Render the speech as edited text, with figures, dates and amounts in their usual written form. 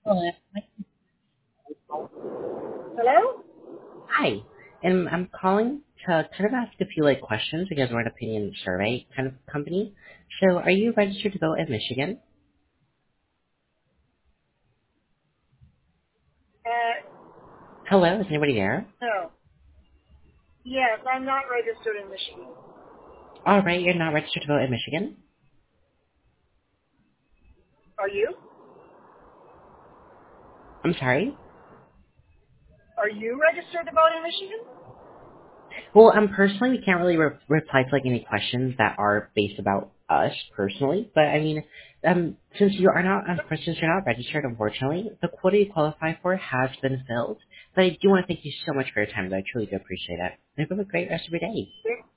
Hello. Hello? Hi. And I'm calling to kind of ask a few questions because we're an opinion survey kind of company. So are you registered to vote in Michigan? Hello, is anybody there? No. Yes, I'm not registered in Michigan. All right, you're not registered to vote in Michigan? Are you? I'm sorry? Are you registered to vote in Michigan? Well, personally, we can't really reply to any questions that are based about us personally. But I mean, since you are not, since you're not registered, unfortunately, the quota you qualify for has been filled. But I do want to thank you so much for your time, though. I truly do appreciate it. And have a great rest of your day.